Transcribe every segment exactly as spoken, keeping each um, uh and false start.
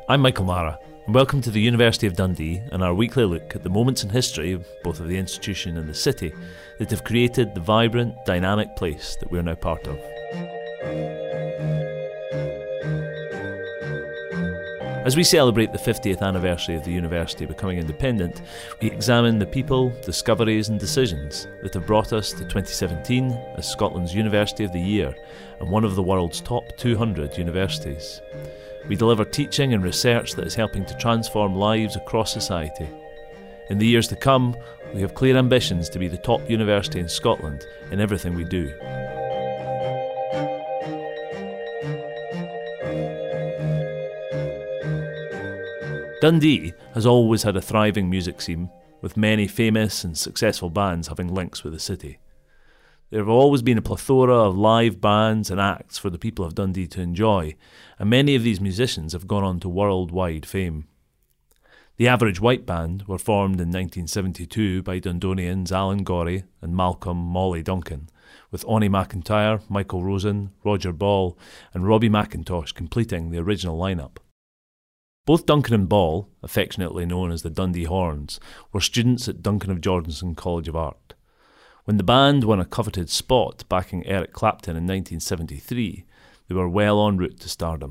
I'm Michael Mara, and welcome to the University of Dundee and our weekly look at the moments in history, both of the institution and the city, that have created the vibrant, dynamic place that we're now part of. As we celebrate the fiftieth anniversary of the university becoming independent, we examine the people, discoveries and decisions that have brought us to twenty seventeen as Scotland's University of the Year and one of the world's top two hundred universities. We deliver teaching and research that is helping to transform lives across society. In the years to come, we have clear ambitions to be the top university in Scotland in everything we do. Dundee has always had a thriving music scene, with many famous and successful bands having links with the city. There have always been a plethora of live bands and acts for the people of Dundee to enjoy, and many of these musicians have gone on to worldwide fame. The Average White Band were formed in nineteen seventy-two by Dundonians Alan Gorrie and Malcolm Molly Duncan, with Onnie McIntyre, Michael Rosen, Roger Ball and Robbie McIntosh completing the original lineup. Both Duncan and Ball, affectionately known as the Dundee Horns, were students at Duncan of Jordanson College of Art. When the band won a coveted spot backing Eric Clapton in nineteen seventy-three, they were well en route to stardom.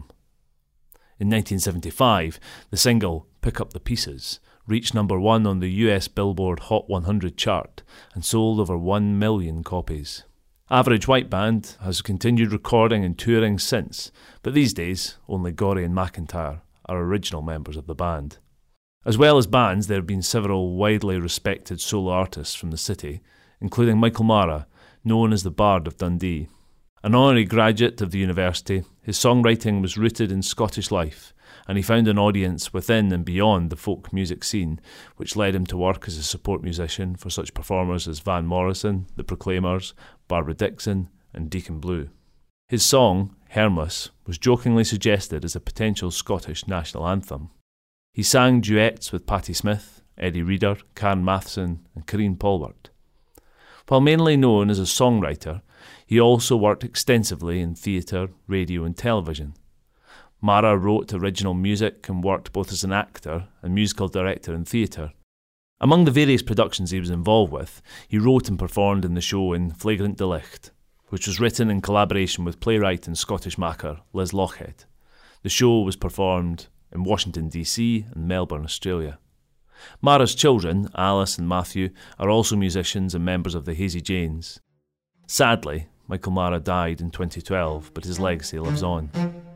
In nineteen seventy-five, the single Pick Up the Pieces reached number one on the U S Billboard Hot one hundred chart and sold over one million copies. Average White Band has continued recording and touring since, but these days only Gorrie and McIntyre are original members of the band. As well as bands, there have been several widely respected solo artists from the city, including Michael Mara, known as the Bard of Dundee. An honorary graduate of the university, his songwriting was rooted in Scottish life, and he found an audience within and beyond the folk music scene, which led him to work as a support musician for such performers as Van Morrison, The Proclaimers, Barbara Dickson and Deacon Blue. His song, Hermus, was jokingly suggested as a potential Scottish national anthem. He sang duets with Patti Smith, Eddie Reader, Karen Matheson and Karine Polwart. While mainly known as a songwriter, he also worked extensively in theatre, radio and television. Mara wrote original music and worked both as an actor and musical director in theatre. Among the various productions he was involved with, he wrote and performed in the show In Flagrant Delict, which was written in collaboration with playwright and Scottish maker Liz Lochhead. The show was performed in Washington D C and Melbourne, Australia. Mara's children, Alice and Matthew, are also musicians and members of the Hazy Janes. Sadly, Michael Mara died in twenty twelve, but his legacy lives on.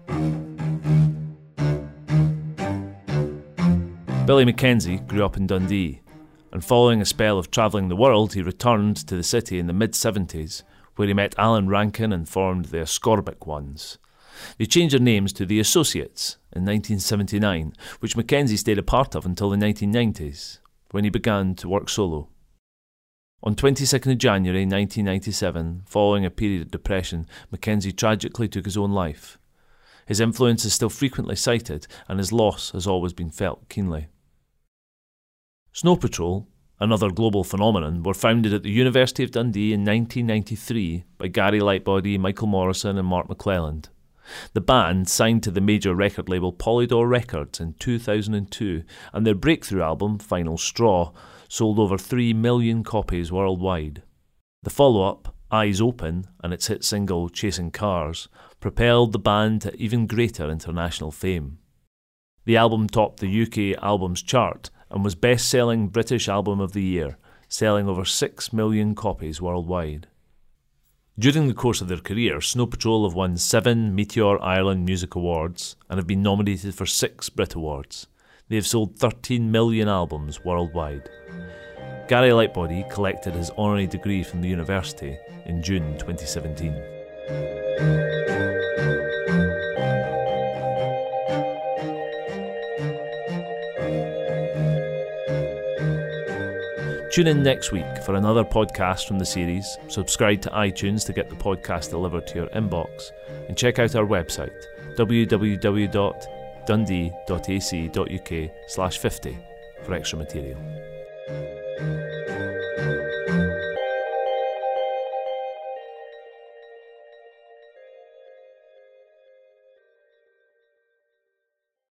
Billy Mackenzie grew up in Dundee, and following a spell of travelling the world, he returned to the city in the mid-seventies, where he met Alan Rankin and formed the Ascorbic Ones. They changed their names to the Associates in nineteen seventy-nine, which Mackenzie stayed a part of until the nineteen nineties, when he began to work solo. On the twenty-second of January nineteen ninety-seven, following a period of depression, Mackenzie tragically took his own life. His influence is still frequently cited, and his loss has always been felt keenly. Snow Patrol, another global phenomenon, were founded at the University of Dundee in nineteen ninety-three by Gary Lightbody, Michael Morrison and Mark McClelland. The band signed to the major record label Polydor Records in two thousand two, and their breakthrough album, Final Straw, sold over three million copies worldwide. The follow-up, Eyes Open, and its hit single, Chasing Cars, propelled the band to even greater international fame. The album topped the U K Albums Chart and was best-selling British Album of the Year, selling over six million copies worldwide. During the course of their career, Snow Patrol have won seven Meteor Ireland Music Awards and have been nominated for six Brit Awards. They have sold thirteen million albums worldwide. Gary Lightbody collected his honorary degree from the university in June twenty seventeen. Tune in next week for another podcast from the series, subscribe to iTunes to get the podcast delivered to your inbox, and check out our website, w w w dot dundee dot a c dot u k slash fifty, for extra material.